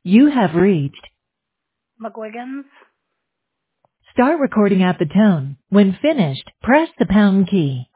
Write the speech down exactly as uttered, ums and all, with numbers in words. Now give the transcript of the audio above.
You have reached. McGuigan's. Start recording at the tone. When finished, press the pound key.